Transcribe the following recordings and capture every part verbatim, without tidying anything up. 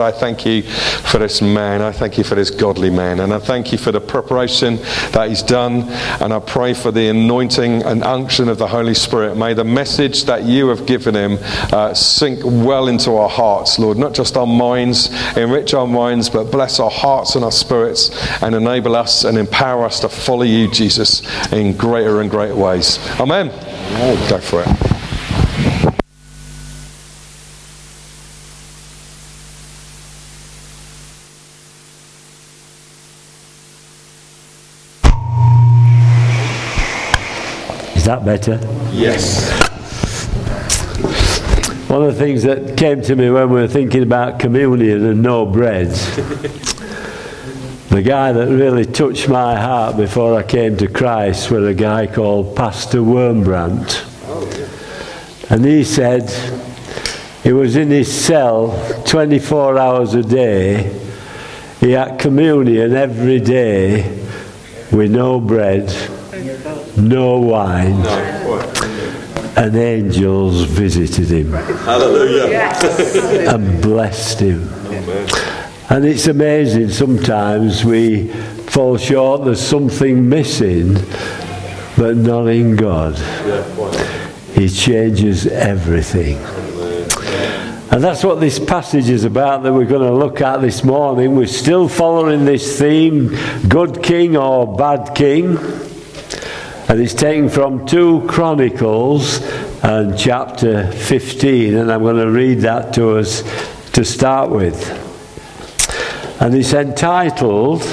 I thank you for this man. I thank you for this godly man. And I thank you for the preparation that he's done. And I pray for the anointing and unction of the Holy Spirit. May the message that you have given him uh, sink well into our hearts, Lord. Not just our minds, enrich our minds, but bless our hearts and our spirits and enable us and empower us to follow you, Jesus, in greater and greater ways. Amen. Go for it. Is that better? Yes. One of the things that came to me when we were thinking about communion and no bread, the guy that really touched my heart before I came to Christ was a guy called Pastor Wormbrandt. And he said he was in his cell twenty-four hours a day. He had communion every day with no bread, no wine, and angels visited him. Hallelujah. Yes. And blessed him. Amen. And it's amazing, sometimes we fall short, there's something missing, but not in God. He changes everything. And that's what this passage is about that we're going to look at this morning. We're still following this theme, good king or bad king. And it's taken from two Chronicles and chapter fifteen, and I'm going to read that to us to start with. And it's entitled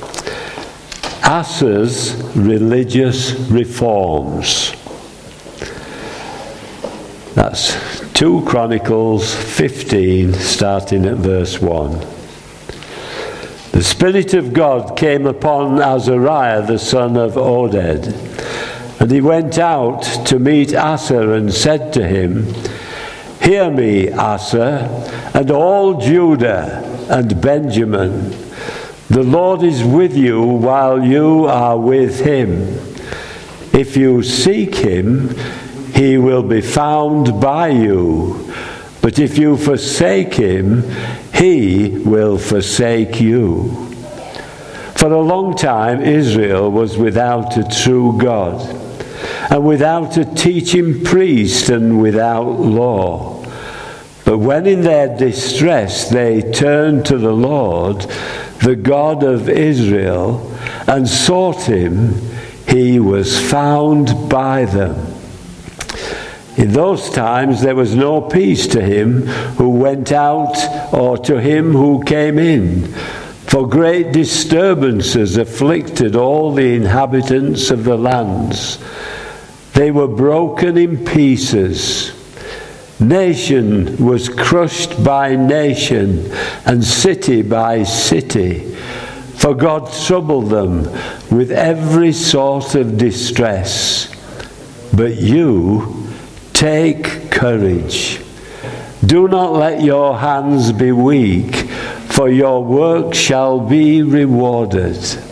Asa's Religious Reforms. That's two Chronicles fifteen, starting at verse one. The Spirit of God came upon Azariah the son of Oded, and he went out to meet Asa and said to him, Hear me, Asa, and all Judah and Benjamin. The Lord is with you while you are with him. If you seek him, he will be found by you. But if you forsake him, he will forsake you. For a long time Israel was without a true God, and without a teaching priest, and without law. But when in their distress they turned to the Lord, the God of Israel, and sought him, he was found by them. In those times there was no peace to him who went out or to him who came in, for great disturbances afflicted all the inhabitants of the lands. They were broken in pieces. Nation was crushed by nation, and city by city. For God troubled them with every sort of distress. But you, take courage. Do not let your hands be weak, for your work shall be rewarded.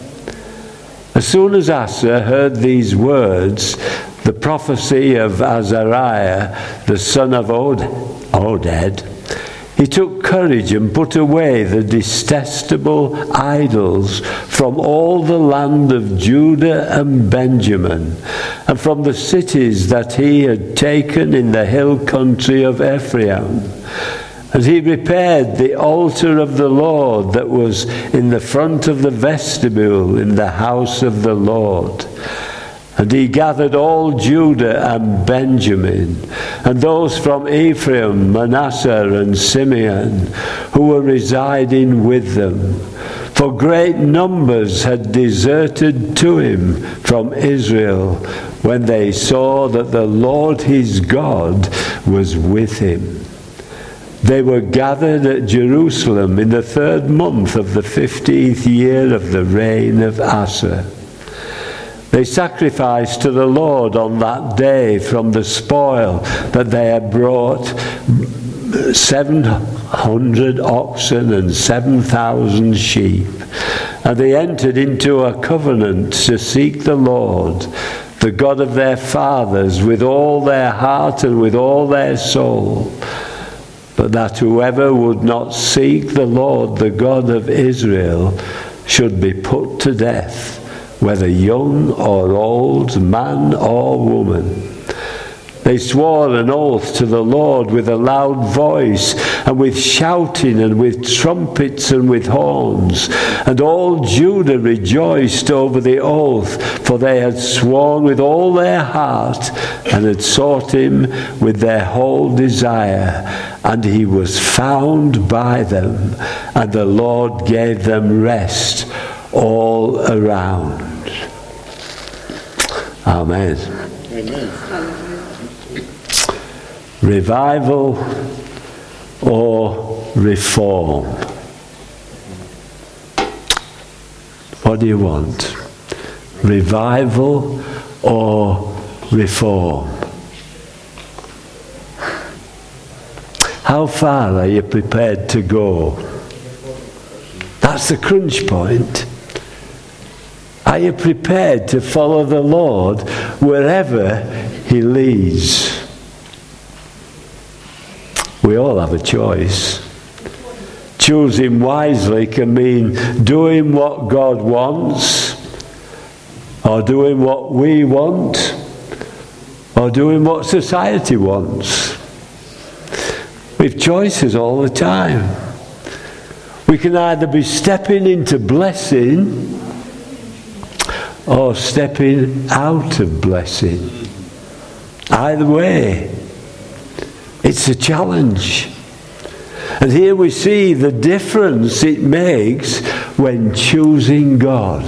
As soon as Asa heard these words, the prophecy of Azariah, the son of Od- Oded, he took courage and put away the detestable idols from all the land of Judah and Benjamin, and from the cities that he had taken in the hill country of Ephraim. And he repaired the altar of the Lord that was in the front of the vestibule in the house of the Lord. And he gathered all Judah and Benjamin, and those from Ephraim, Manasseh, and Simeon, who were residing with them. For great numbers had deserted to him from Israel, when they saw that the Lord his God was with him. They were gathered at Jerusalem in the third month of the fifteenth year of the reign of Asa. They sacrificed to the Lord on that day from the spoil that they had brought seven hundred oxen and seven thousand sheep. And they entered into a covenant to seek the Lord, the God of their fathers, with all their heart and with all their soul. but that whoever would not seek the Lord, the God of Israel, should be put to death, whether young or old, man or woman. They swore an oath to the Lord with a loud voice, and with shouting, and with trumpets, and with horns. And all Judah rejoiced over the oath, for they had sworn with all their heart, and had sought him with their whole desire. And he was found by them, and the Lord gave them rest all around. Amen. Amen. Revival or reform? What do you want? Revival or reform? How far are you prepared to go? That's the crunch point. Are you prepared to follow the Lord wherever he leads? We all have a choice. Choosing wisely can mean doing what God wants, or doing what we want, or doing what society wants. We have choices all the time. We can either be stepping into blessing or stepping out of blessing. Either way, it's a challenge. And here we see the difference it makes when choosing God.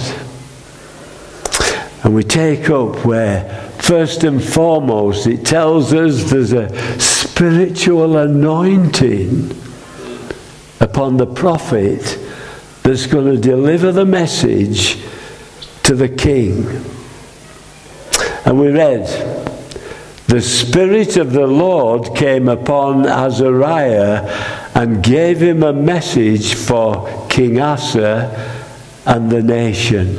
And we take up where, first and foremost, it tells us there's a spiritual anointing upon the prophet that's going to deliver the message to the king. And we read, the Spirit of the Lord came upon Azariah and gave him a message for King Asa and the nation.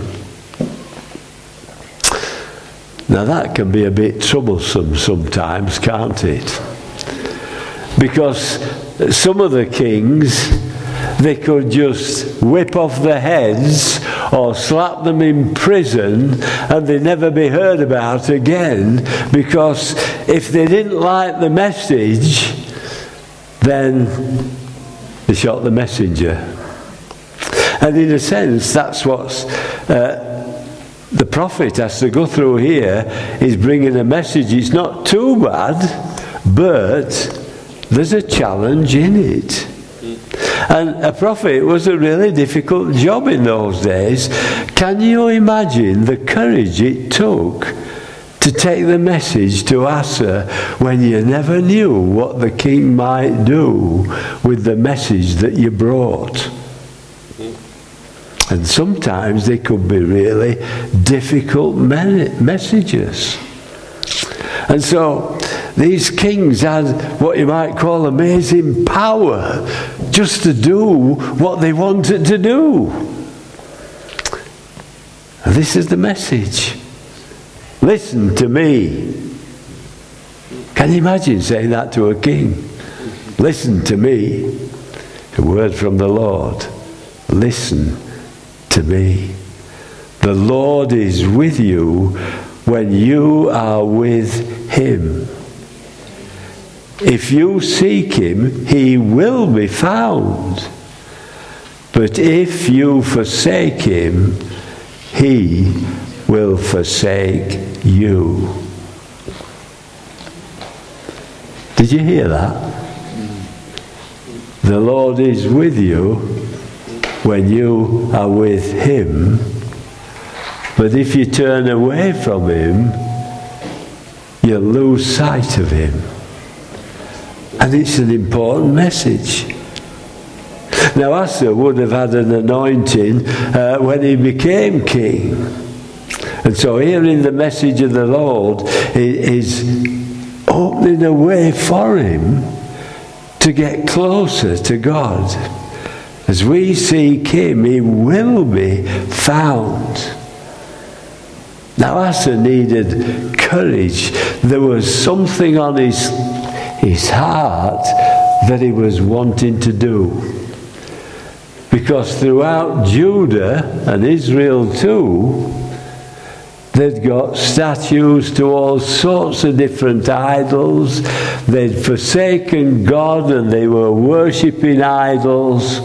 Now that can be a bit troublesome sometimes, can't it? Because some of the kings, they could just whip off their heads or slap them in prison and they'd never be heard about again, because if they didn't like the message, then they shot the messenger. And in a sense, that's what uh, the prophet has to go through here, is bringing a message. It's not too bad, but there's a challenge in it. And a prophet was a really difficult job in those days. Can you imagine the courage it took to take the message to Asa when you never knew what the king might do with the message that you brought? And sometimes they could be really difficult messages. And so these kings had what you might call amazing power just to do what they wanted to do. And this is the message. Listen to me. Can you imagine saying that to a king? Listen to me. A word from the Lord. Listen to me. The Lord is with you when you are with him. If you seek him, he will be found. But if you forsake him, he will forsake you. Did you hear that? The Lord is with you when you are with him. But if you turn away from him, you'll lose sight of him. And it's an important message. Now Asa would have had an anointing uh, when he became king. And so hearing the message of the Lord is opening a way for him to get closer to God. As we seek him, he will be found. Now Asa needed courage. There was something on his his heart that he was wanting to do. Because throughout Judah and Israel too, they'd got statues to all sorts of different idols. They'd forsaken God and they were worshipping idols.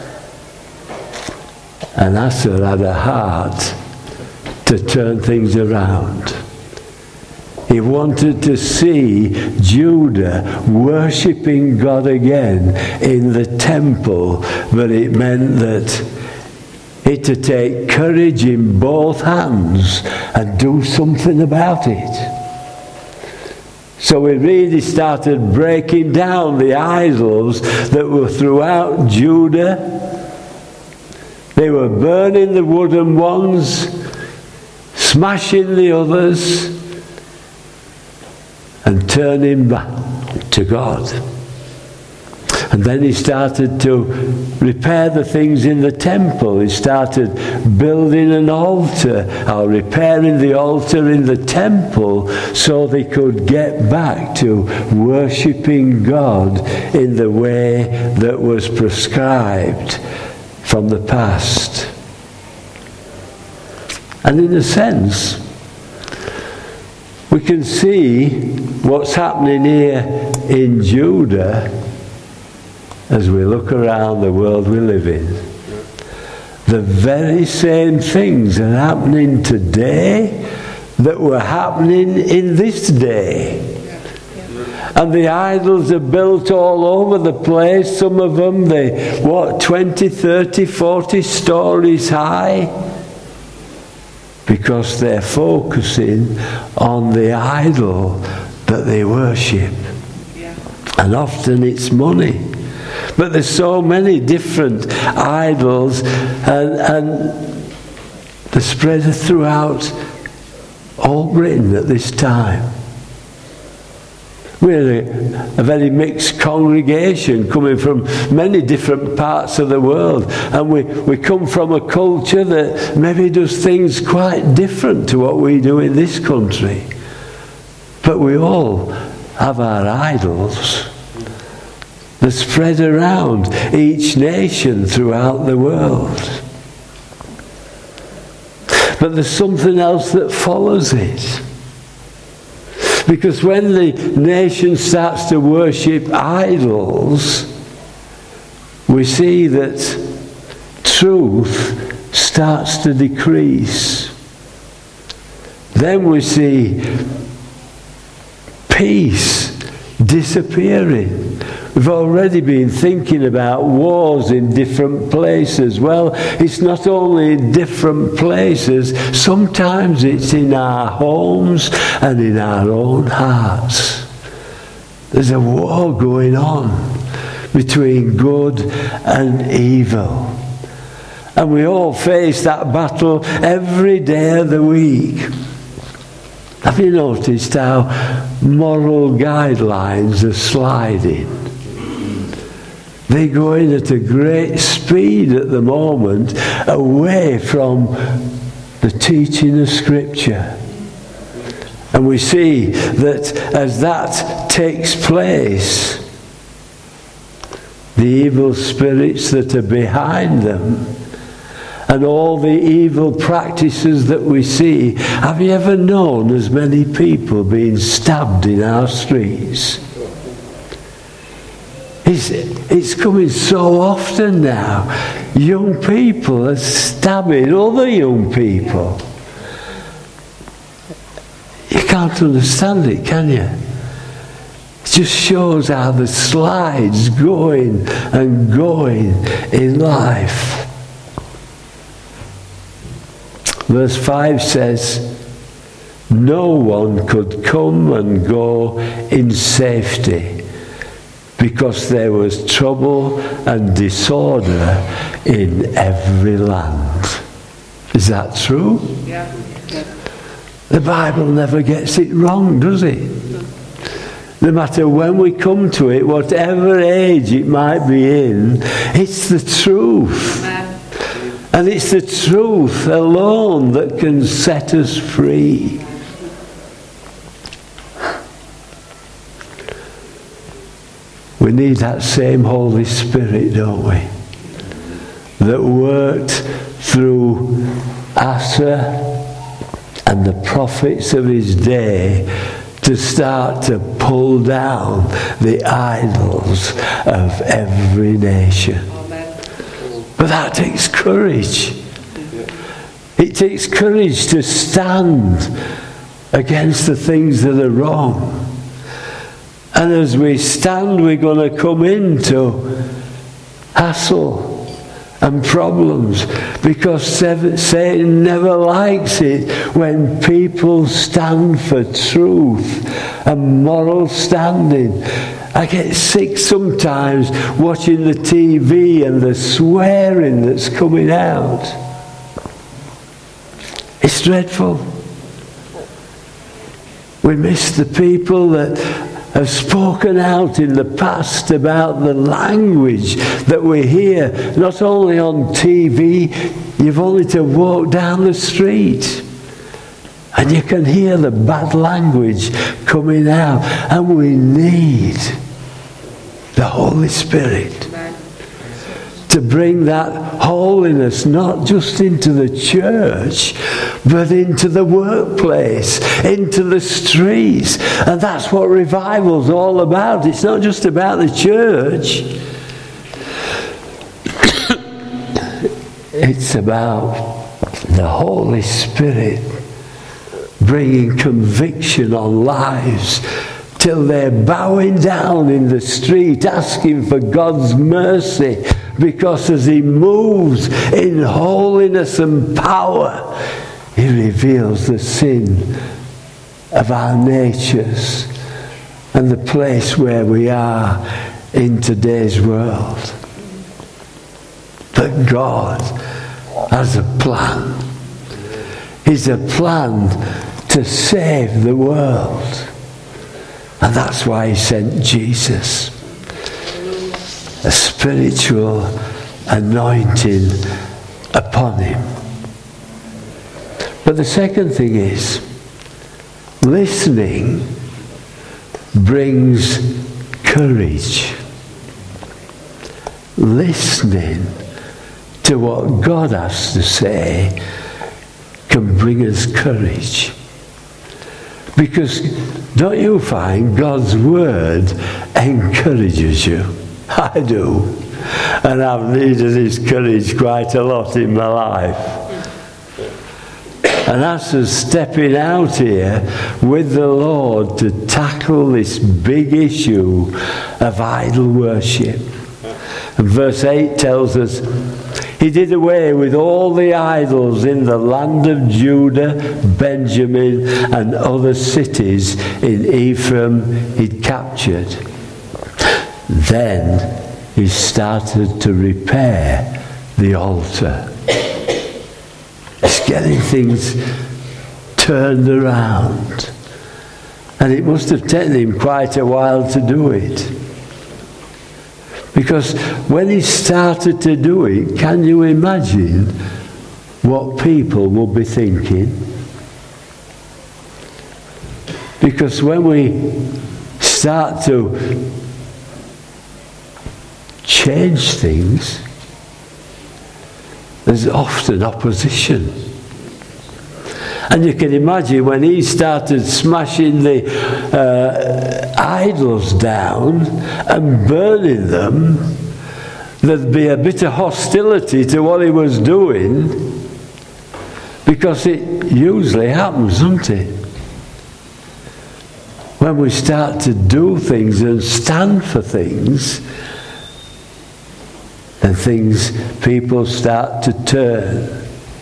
And Asa had a heart to turn things around. He wanted to see Judah worshipping God again in the temple, but it meant that it to take courage in both hands and do something about it. So we really started breaking down the idols that were throughout Judah. They were burning the wooden ones, smashing the others, and turning back to God. And then he started to repair the things in the temple. He started building an altar, or repairing the altar in the temple, so they could get back to worshipping God in the way that was prescribed from the past. And in a sense, we can see what's happening here in Judah as we look around the world we live in. The very same things are happening today that were happening in this day. And the idols are built all over the place. Some of them, they, what, twenty, thirty, forty stories high? Because they're focusing on the idol that they worship. And often it's money. But there's so many different idols, and, and they're spread throughout all Britain at this time. We're a, a very mixed congregation coming from many different parts of the world, and we, we come from a culture that maybe does things quite different to what we do in this country. But we all have our idols. They're spread around each nation throughout the world. But there's something else that follows it. Because when the nation starts to worship idols, we see that truth starts to decrease. Then we see peace disappearing. We've already been thinking about wars in different places. Well, it's not only in different places, sometimes it's in our homes and in our own hearts. There's a war going on between good and evil. And we all face that battle every day of the week. Have you noticed how moral guidelines are sliding? They're going at a great speed at the moment away from the teaching of Scripture. And we see that as that takes place, the evil spirits that are behind them and all the evil practices that we see. Have you ever known as many people being stabbed in our streets? It's, it's coming so often now. Young people are stabbing other young people. You can't understand it, can you? It just shows how the slide's going and going in life. Verse five says, no one could come and go in safety, because there was trouble and disorder in every land. Is that true? Yeah. Yeah. The Bible never gets it wrong, does it? No matter when we come to it, whatever age it might be in, it's the truth. Amen. And it's the truth alone that can set us free. We need that same Holy Spirit, don't we? That worked through Asa and the prophets of his day to start to pull down the idols of every nation. But that takes courage. It takes courage to stand against the things that are wrong. And as we stand, we're going to come into hassle and problems, because Satan never likes it when people stand for truth and moral standing. I get sick sometimes watching the T V and the swearing that's coming out. It's dreadful. We miss the people that have spoken out in the past about the language that we hear, not only on T V, you've only to walk down the street and you can hear the bad language coming out. And we need the Holy Spirit to bring that holiness not just into the church, but into the workplace, into the streets. And that's what revival's all about. It's not just about the church. It's about the Holy Spirit bringing conviction on lives till they're bowing down in the street asking for God's mercy, because as he moves in holiness and power, he reveals the sin of our natures and the place where we are in today's world. But God has a plan. He's a plan to save the world. And that's why he sent Jesus. A spiritual anointing upon him. But the second thing is, listening brings courage. Listening to what God has to say can bring us courage. Because don't you find God's word encourages you? I do. And I've needed his courage quite a lot in my life. And that's us stepping out here with the Lord to tackle this big issue of idol worship. And verse eight tells us, he did away with all the idols in the land of Judah, Benjamin, and other cities in Ephraim he'd captured. Then he started to repair the altar. He's getting things turned around. And it must have taken him quite a while to do it. Because when he started to do it, can you imagine what people will be thinking? Because when we start to change things, there's often opposition. And you can imagine when he started smashing the uh, idols down and burning them, there'd be a bit of hostility to what he was doing, because it usually happens, doesn't it? When we start to do things and stand for things, and things, people start to turn.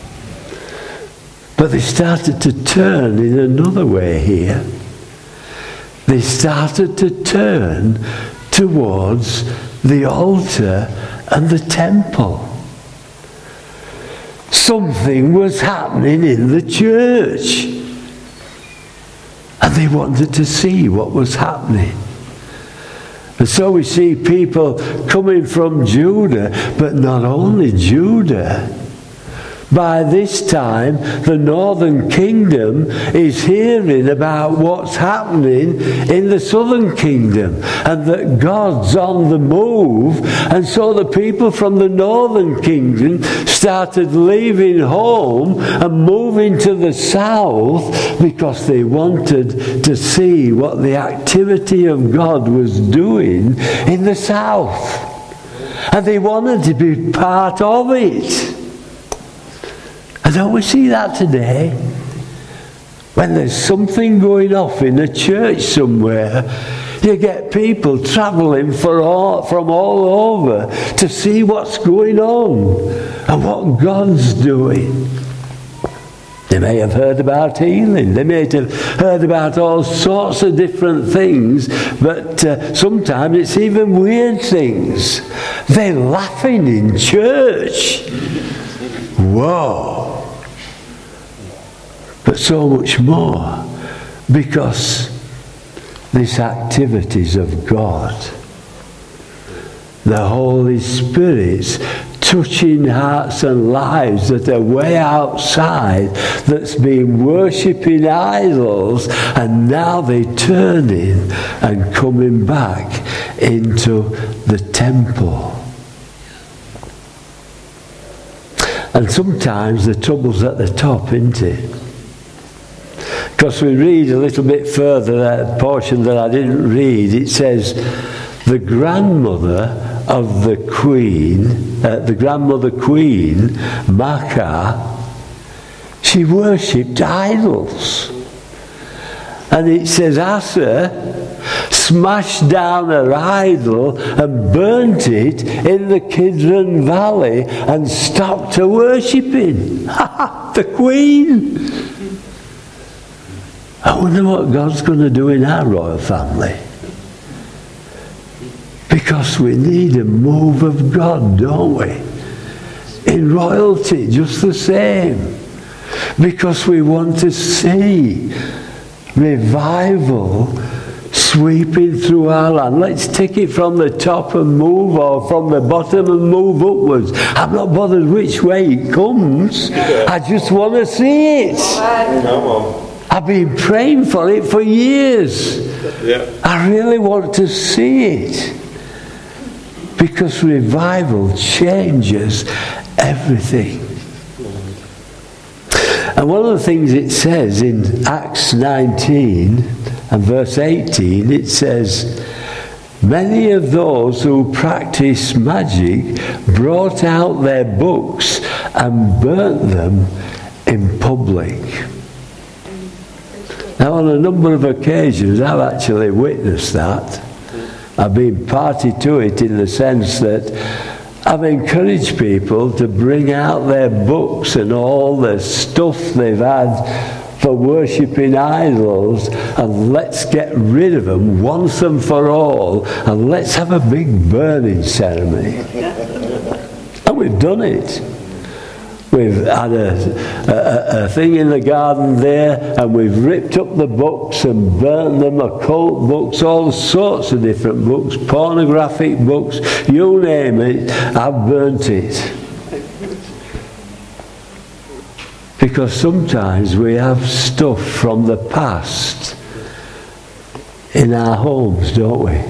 But they started to turn in another way here. They started to turn towards the altar and the temple. Something was happening in the church. And they wanted to see what was happening. And so we see people coming from Judah, but not only Judah, By this time, the northern kingdom is hearing about what's happening in the southern kingdom, and that God's on the move. And so the people from the northern kingdom started leaving home and moving to the south because they wanted to see what the activity of God was doing in the south. And they wanted to be part of it. And don't we see that today? When there's something going off in a church somewhere, you get people travelling for all, from all over to see what's going on and what God's doing. They may have heard about healing. They may have heard about all sorts of different things, but uh, sometimes it's even weird things. They're laughing in church. Whoa. But so much more, because these activities of God, the Holy Spirit's touching hearts and lives that are way outside, that's been worshipping idols, and now they're turning and coming back into the temple. And sometimes the trouble's at the top, isn't it? Because we read a little bit further, that portion that I didn't read, it says, the grandmother of the queen, uh, the grandmother queen, Maacah, she worshipped idols. And it says Asa smashed down her idol and burnt it in the Kidron Valley and stopped her worshipping. The queen! I wonder what God's going to do in our royal family. Because we need a move of God, don't we? In royalty, just the same. Because we want to see revival sweeping through our land. Let's take it from the top and move, or from the bottom and move upwards. I'm not bothered which way it comes. I just want to see it. Come on. I've been praying for it for years. Yeah. I really want to see it. Because revival changes everything. And one of the things it says in Acts nineteen and verse eighteen, it says, many of those who practiced magic brought out their books and burnt them in public. Now, on a number of occasions, I've actually witnessed that. I've been party to it in the sense that I've encouraged people to bring out their books and all the stuff they've had for worshipping idols, and let's get rid of them once and for all, and let's have a big burning ceremony. And we've done it. We've had a, a, a thing in the garden there, and we've ripped up the books and burnt them, occult books, all sorts of different books, pornographic books, you name it, I've burnt it. Because sometimes we have stuff from the past in our homes, don't we?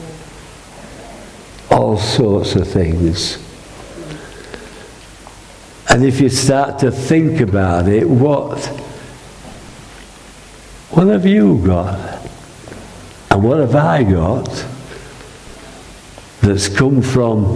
All sorts of things. And if you start to think about it, what, what have you got? And what have I got that's come from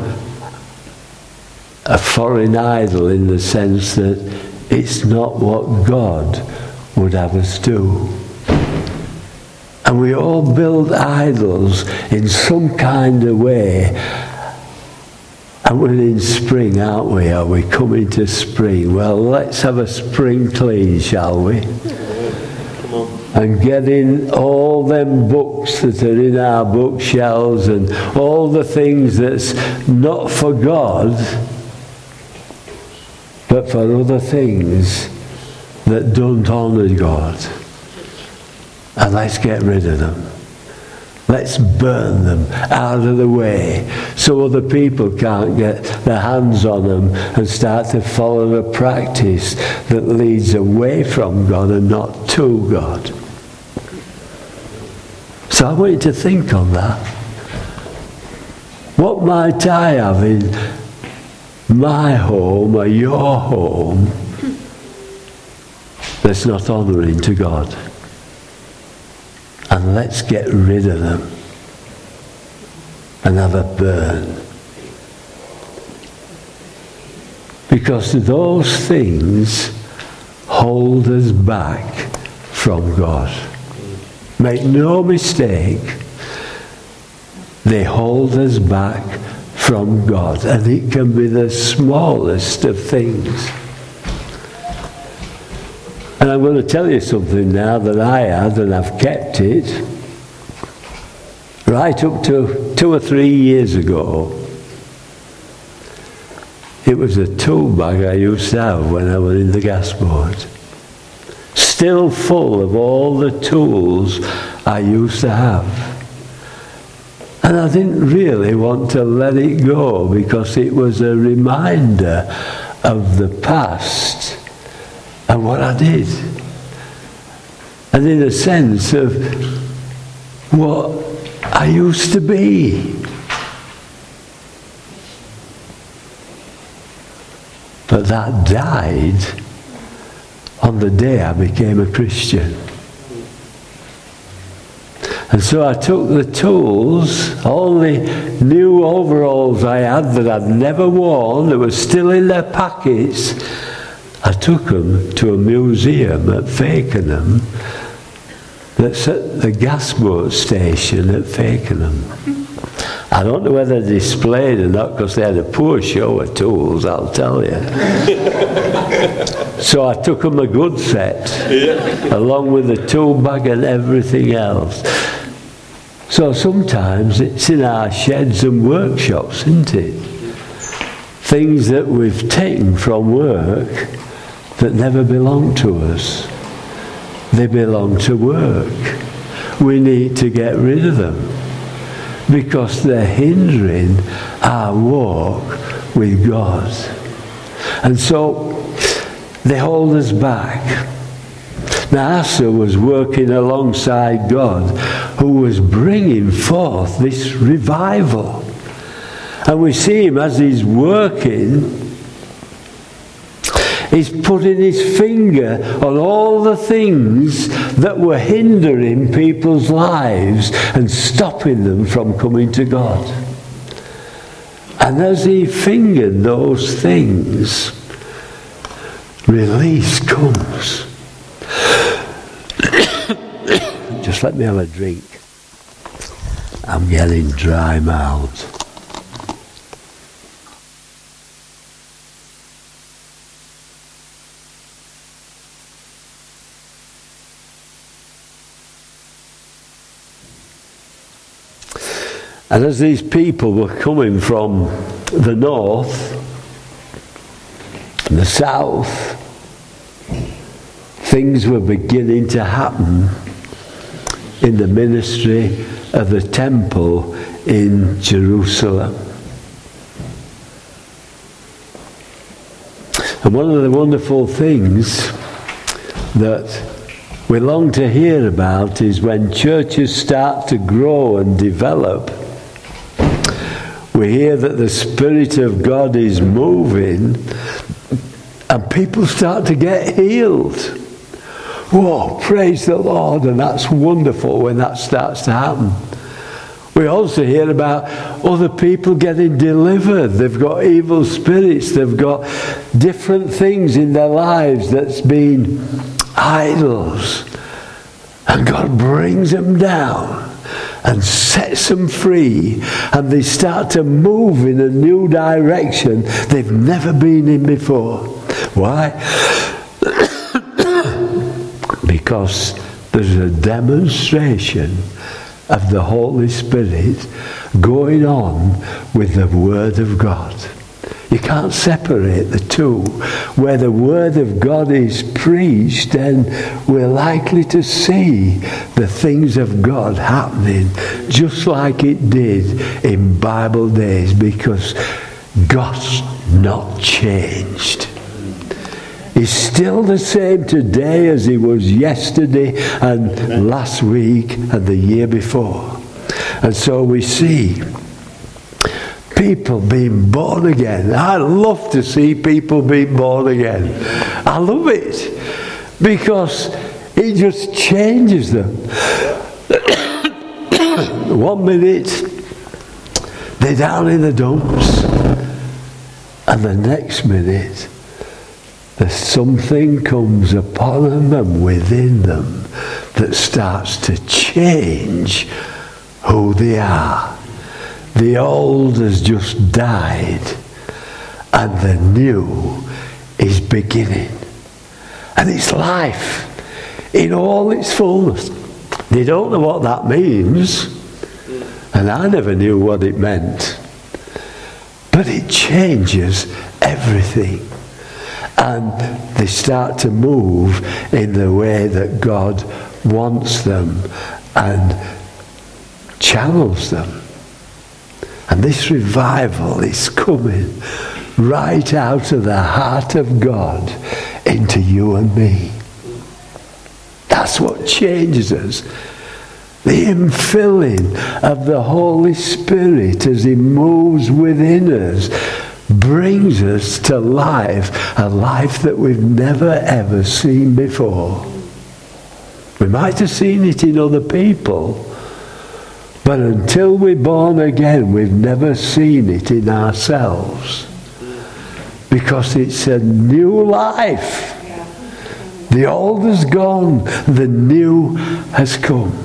a foreign idol, in the sense that it's not what God would have us do? And we all build idols in some kind of way. And we're in spring, aren't we? Are we coming to spring? Well, let's have a spring clean, shall we? Come on. And get in all them books that are in our bookshelves, and all the things that's not for God, but for other things that don't honour God. And let's get rid of them. Let's burn them out of the way so other people can't get their hands on them and start to follow a practice that leads away from God and not to God. So I want you to think on that. What might I have in my home or your home that's not honouring to God? And let's get rid of them and have a burn. Because those things hold us back from God. Make no mistake, they hold us back from God. And it can be the smallest of things. And I'm going to tell you something now that I had, and I've kept it. Right up to two or three years ago, it was a tool bag I used to have when I was in the gas board. Still full of all the tools I used to have. And I didn't really want to let it go because it was a reminder of the past and what I did. And in a sense of what I used to be. But that died on the day I became a Christian. And so I took the tools, all the new overalls I had that I'd never worn, that were still in their pockets, I took them to a museum at Fakenham that's at the gas boat station at Fakenham. I don't know whether they displayed or not because they had a poor show of tools, I'll tell you. So I took them a good set, yeah, along with the tool bag and everything else. So sometimes it's in our sheds and workshops, isn't it? Things that we've taken from work that never belong to us. They belong to work. We need to get rid of them because they're hindering our walk with God. And so they hold us back. Now Asa was working alongside God, who was bringing forth this revival. And we see him as he's working, he's putting his finger on all the things that were hindering people's lives and stopping them from coming to God. And as he fingered those things, release comes. Just let me have a drink. I'm getting dry mouthed. And as these people were coming from the north, the south, things were beginning to happen in the ministry of the temple in Jerusalem. And one of the wonderful things that we long to hear about is when churches start to grow and develop, we hear that the Spirit of God is moving and people start to get healed. Whoa, praise the Lord, and that's wonderful when that starts to happen. We also hear about other people getting delivered. They've got evil spirits, they've got different things in their lives that's been idols. And God brings them down and sets them free, and they start to move in a new direction they've never been in before. Why? Because there's a demonstration of the Holy Spirit going on with the Word of God. You can't separate the two. Where the Word of God is preached, then we're likely to see the things of God happening just like it did in Bible days, because God's not changed. He's still the same today as he was yesterday and last week and the year before. And so we see people being born again. I love to see people being born again. I love it because it just changes them. One minute they're down in the dumps, and the next minute there's something comes upon them and within them that starts to change who they are. The old has just died and the new is beginning. And it's life in all its fullness. They don't know what that means, and I never knew what it meant. But it changes everything. And they start to move in the way that God wants them and channels them. And this revival is coming right out of the heart of God into you and me. That's what changes us. The infilling of the Holy Spirit as he moves within us brings us to life, a life that we've never ever seen before. We might have seen it in other people, but until we're born again, we've never seen it in ourselves. Because it's a new life. The old has gone, the new has come.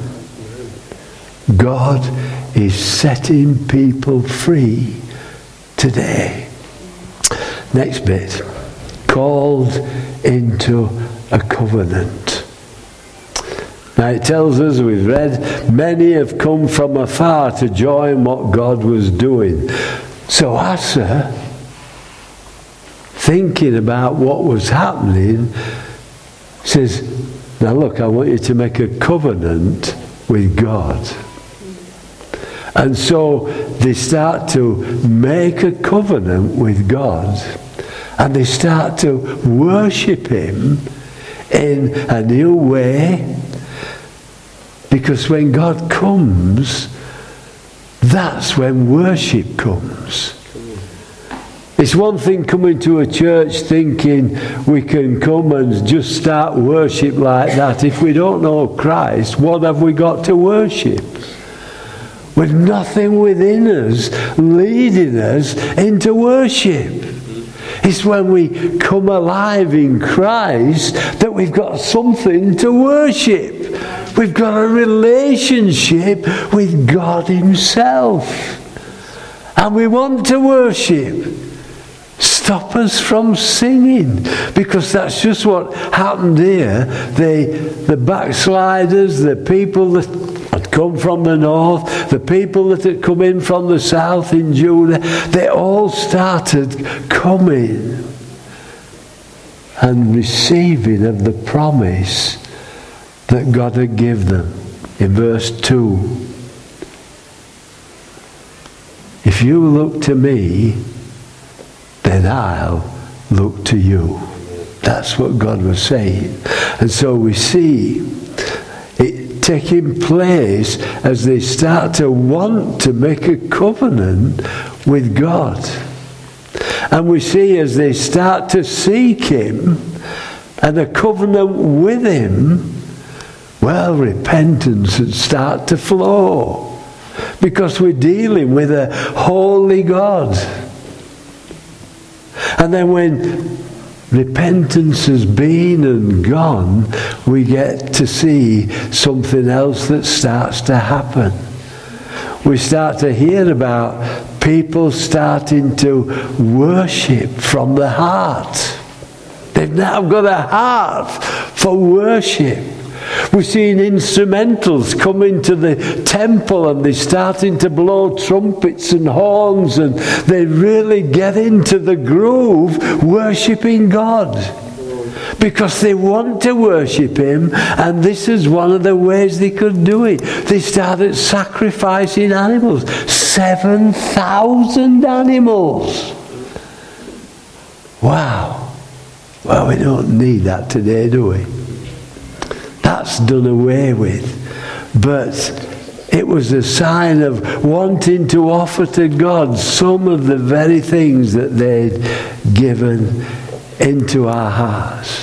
God is setting people free today. Next bit. Called into a covenant. Now it tells us, we've read, many have come from afar to join what God was doing. So Asa, thinking about what was happening, says, now look, I want you to make a covenant with God. And so they start to make a covenant with God, and they start to worship him in a new way. Because when God comes, that's when worship comes. It's one thing coming to a church thinking we can come and just start worship like that. If we don't know Christ, what have we got to worship? With nothing within us leading us into worship. It's when we come alive in Christ that we've got something to worship. We've got a relationship with God himself. And we want to worship. Stop us from singing, because that's just what happened here. The, the backsliders, the people that had come from the north, the people that had come in from the south in Judah, they all started coming and receiving of the promise that God had given them. In verse two, if you look to me, then I'll look to you. That's what God was saying. And so we see it taking place as they start to want to make a covenant with God. And we see as they start to seek him and a covenant with him, well, repentance would start to flow. Because we're dealing with a holy God. And then when repentance has been and gone, we get to see something else that starts to happen. We start to hear about people starting to worship from the heart. They've now got a heart for worship. We're seeing instrumentals come into the temple and they're starting to blow trumpets and horns, and they really get into the groove worshipping God. Because they want to worship Him, and this is one of the ways they could do it. They started sacrificing animals. seven thousand animals. Wow. Well, we don't need that today, do we? That's done away with. But it was a sign of wanting to offer to God some of the very things that they'd given into our hearts.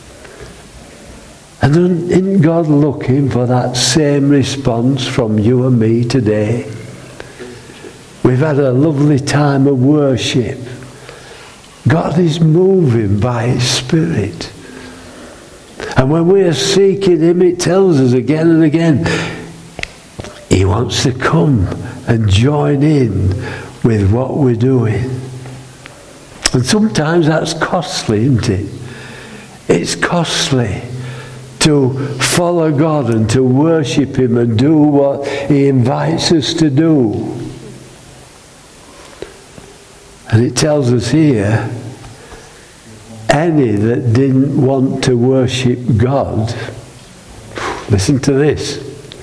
And isn't God looking for that same response from you and me today? We've had a lovely time of worship. God is moving by His Spirit. And when we are seeking Him, it tells us again and again, He wants to come and join in with what we're doing. And sometimes that's costly, isn't it? It's costly to follow God and to worship Him and do what He invites us to do. And it tells us here, any that didn't want to worship God, listen to this.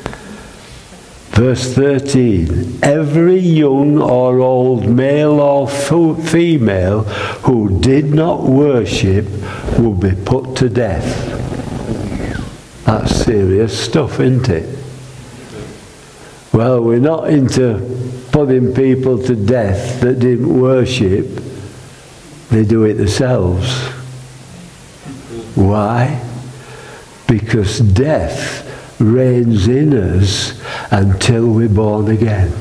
Verse thirteen, every young or old male or female who did not worship will be put to death. That's serious stuff, isn't it? Well, we're not into putting people to death that didn't worship. They do it themselves. Why? Because death reigns in us until we're born again.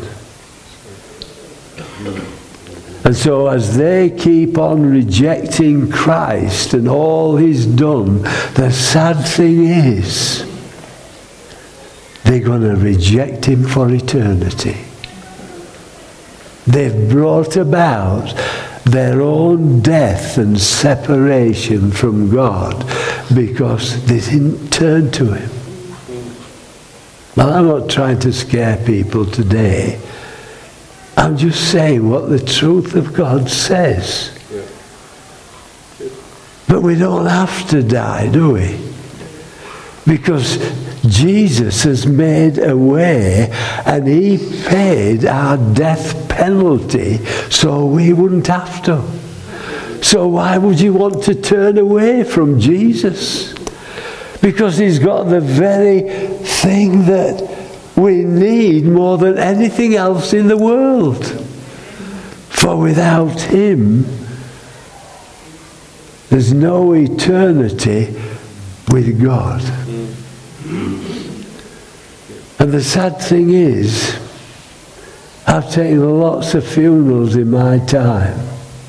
And so as they keep on rejecting Christ and all He's done, the sad thing is they're going to reject Him for eternity. They've brought about their own death and separation from God because they didn't turn to Him. Well, I'm not trying to scare people today. I'm just saying what the truth of God says. But we don't have to die, do we? Because Jesus has made a way and He paid our death penalty so we wouldn't have to. So why would you want to turn away from Jesus? Because He's got the very thing that we need more than anything else in the world. For without Him, there's no eternity with God. And the sad thing is, I've taken lots of funerals in my time,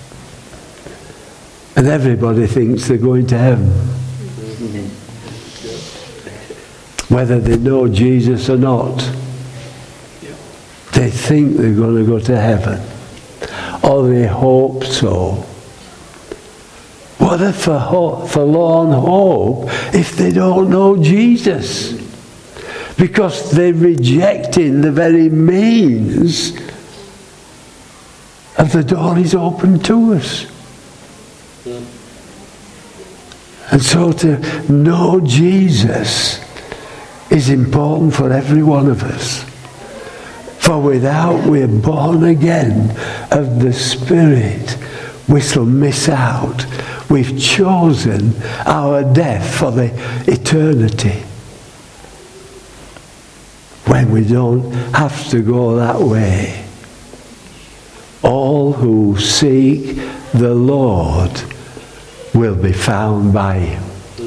and everybody thinks they're going to heaven. Whether they know Jesus or not, they think they're going to go to heaven. Or they hope so. What a forlorn hope if they don't know Jesus. Because they're rejecting the very means of the door is open to us. And so to know Jesus is important for every one of us. For without we're born again of the Spirit, we shall miss out. We've chosen our death for the eternity. When we don't have to go that way. All who seek the Lord will be found by Him.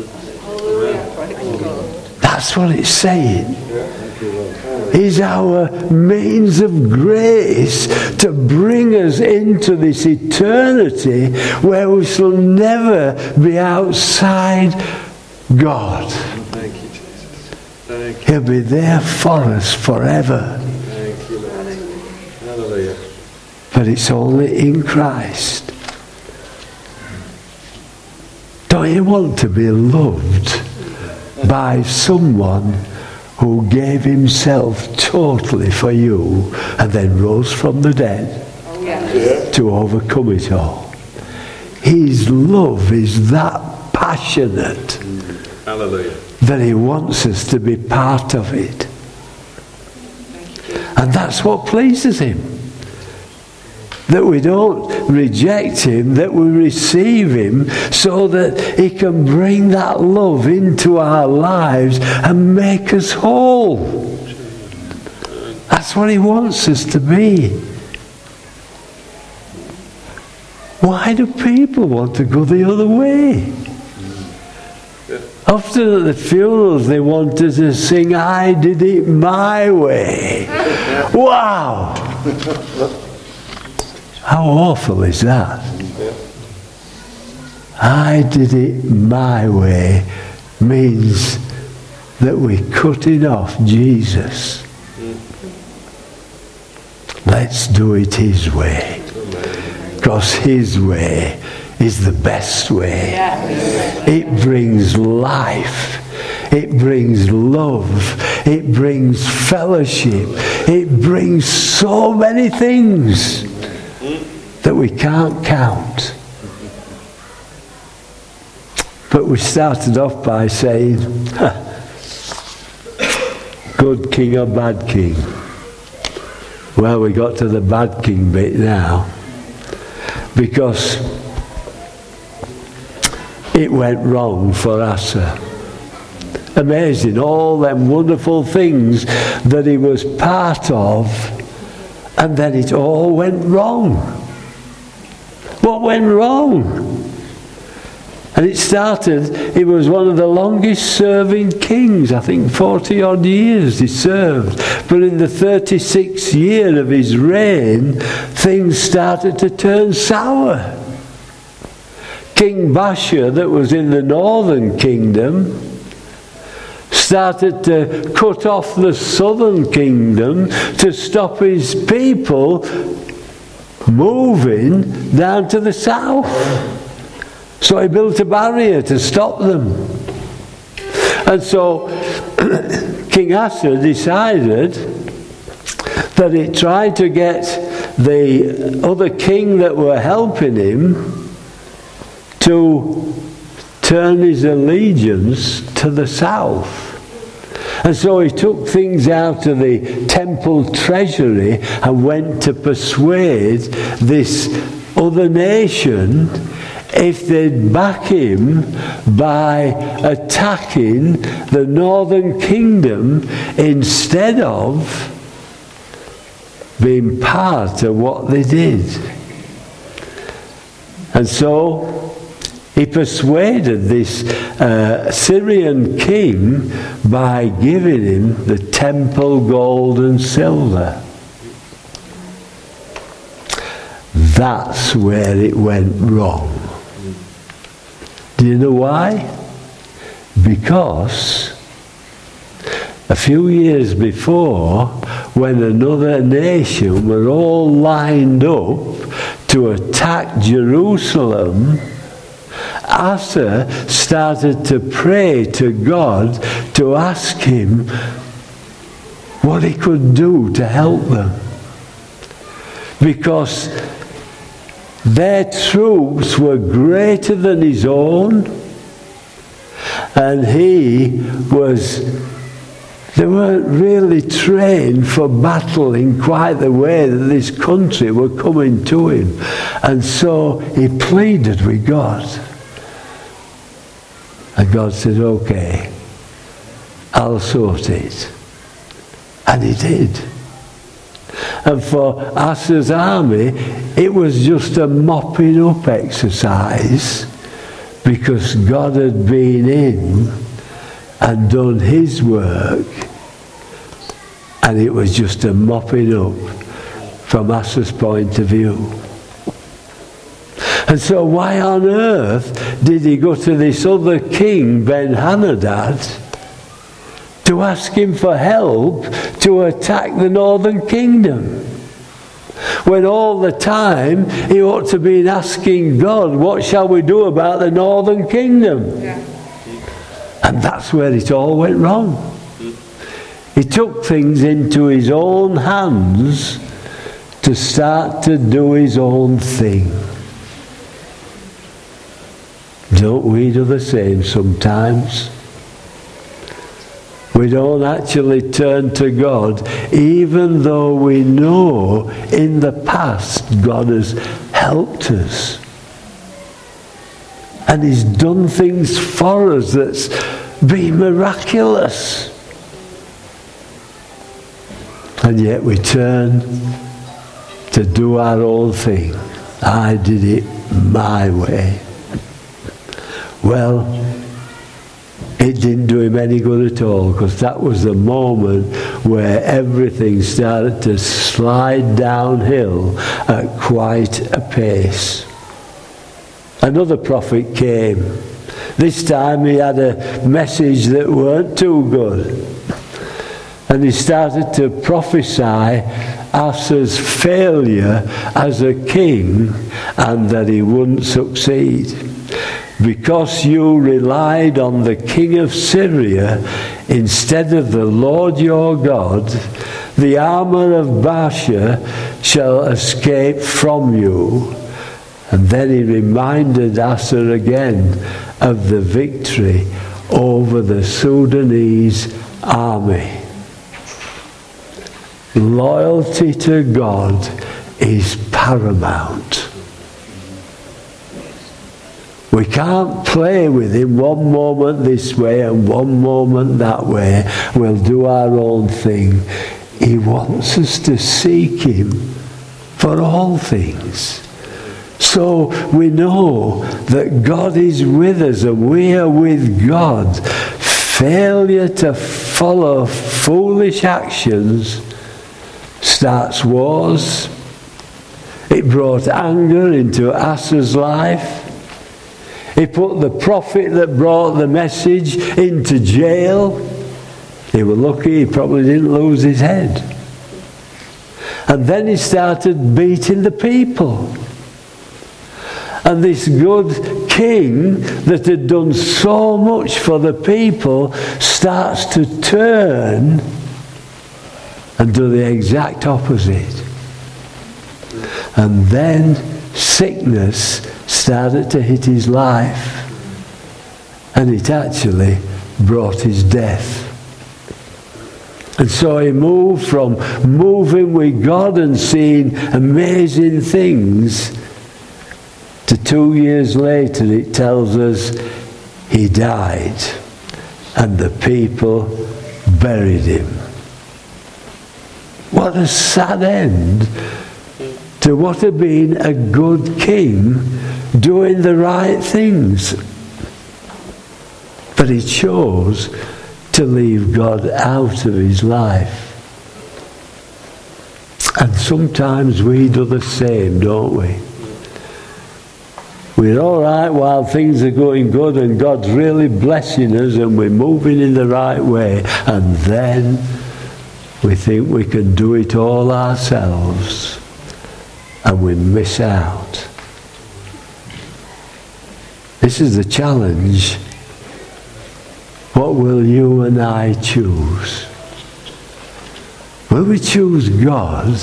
That's what it's saying. He's our means of grace to bring us into this eternity where we shall never be outside God. Thank you, Jesus. Thank you. He'll be there for us forever. Thank you, Lord. Hallelujah. But it's only in Christ. Don't you want to be loved by someone who gave himself totally for you and then rose from the dead Yeah. to overcome it all. His love is that passionate Hallelujah. that he wants us to be part of it. And that's what pleases him. That we don't reject him, that we receive him so that he can bring that love into our lives and make us whole. That's what he wants us to be. Why do people want to go the other way? Often at the funerals they want us to sing, I did it my way. Wow! How awful is that? I did it my way means that we're cutting off Jesus. Let's do it his way. Because his way is the best way. It brings life. It brings love. It brings fellowship. It brings so many things that we can't count. But we started off by saying, good king or bad king? Well, we got to the bad king bit now. Because it went wrong for Asa. Amazing, all them wonderful things that he was part of, and then it all went wrong. What went wrong? And it started, he was one of the longest serving kings, I think forty odd years he served. But in the thirty-sixth year of his reign, things started to turn sour. King Baasha, that was in the northern kingdom, started to cut off the southern kingdom to stop his people moving down to the south. So he built a barrier to stop them. And so King Asa decided that he tried to get the other king that were helping him to turn his allegiance to the south. And so he took things out of the temple treasury and went to persuade this other nation if they'd back him by attacking the northern kingdom instead of being part of what they did. And so he persuaded this uh, Syrian king by giving him the temple gold and silver. That's where it went wrong. Do you know why? Because a few years before, when another nation were all lined up to attack Jerusalem, Asa started to pray to God to ask him what he could do to help them. Because their troops were greater than his own, and he was, they weren't really trained for battle in quite the way that this country were coming to him. And so he pleaded with God. And God said, okay, I'll sort it. And he did. And for Asa's army, it was just a mopping up exercise because God had been in and done his work, and it was just a mopping up from Asa's point of view. And so why on earth did he go to this other king, Ben-Hadad, to ask him for help to attack the northern kingdom? When all the time he ought to be asking God, what shall we do about the northern kingdom? Yeah. And that's where it all went wrong. He took things into his own hands to start to do his own thing. Don't we do the same sometimes? We don't actually turn to God, even though we know in the past God has helped us. And he's done things for us that's been miraculous. And yet we turn to do our own thing. I did it my way. Well, it didn't do him any good at all, because that was the moment where everything started to slide downhill at quite a pace. Another prophet came. This time he had a message that weren't too good. And he started to prophesy Asa's failure as a king and that he wouldn't succeed. Because you relied on the king of Syria instead of the Lord your God, the armor of Baasha shall escape from you. And then he reminded Asa again of the victory over the Sudanese army. Loyalty to God is paramount. We can't play with him one moment this way and one moment that way. We'll do our own thing. He wants us to seek him for all things. So we know that God is with us and we are with God. Failure to follow foolish actions starts wars. It brought anger into Asa's life. He put the prophet that brought the message into jail. They were lucky he probably didn't lose his head. And then he started beating the people. And this good king that had done so much for the people starts to turn and do the exact opposite. And then sickness started to hit his life, and it actually brought his death. And so he moved from moving with God and seeing amazing things to two years later it tells us he died and the people buried him. What a sad end to what had been a good king doing the right things. But he chose to leave God out of his life. And sometimes we do the same, don't we? We're all right while things are going good and God's really blessing us and we're moving in the right way. And then we think we can do it all ourselves. And we miss out. This is the challenge. What will you and I choose? Will we choose God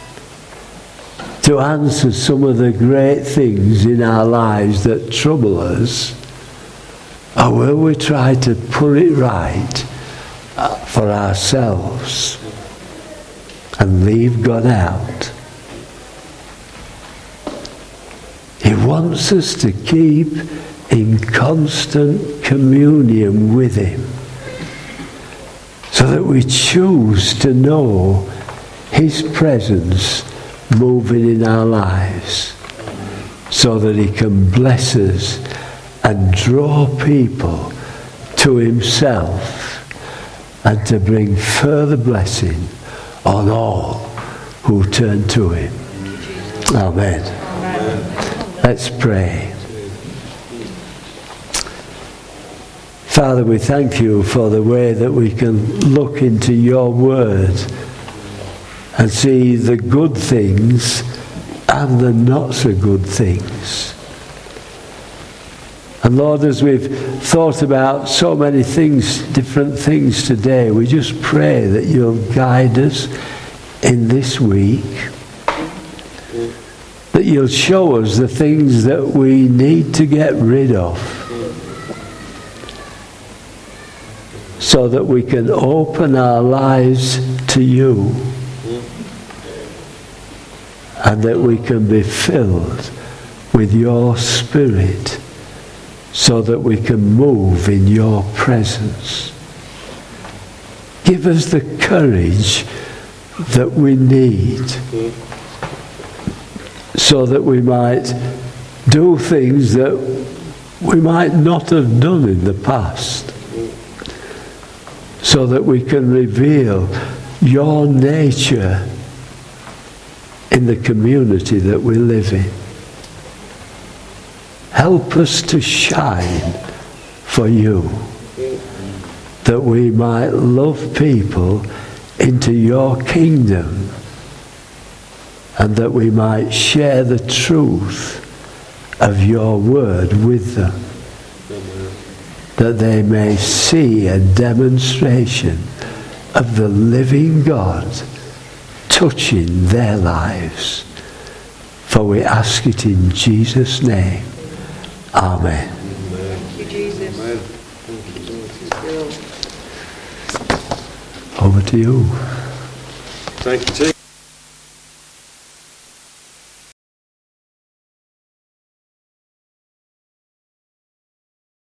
to answer some of the great things in our lives that trouble us? Or will we try to put it right for ourselves and leave God out? He wants us to keep in constant communion with him so that we choose to know his presence moving in our lives so that he can bless us and draw people to himself and to bring further blessing on all who turn to him. Amen. Let's pray. Father, we thank you for the way that we can look into your word and see the good things and the not so good things. And Lord, as we've thought about so many things, different things today, we just pray that you'll guide us in this week, that you'll show us the things that we need to get rid of, so that we can open our lives to you, and that we can be filled with your Spirit, so that we can move in your presence. Give us the courage that we need, so that we might do things that we might not have done in the past, so that we can reveal your nature in the community that we live in. Help us to shine for you, that we might love people into your kingdom, and that we might share the truth of your word with them, that they may see a demonstration of the living God touching their lives. For we ask it in Jesus' name. Amen. Thank you, Jesus. Amen. Thank you, Over to you. Thank you, Chief.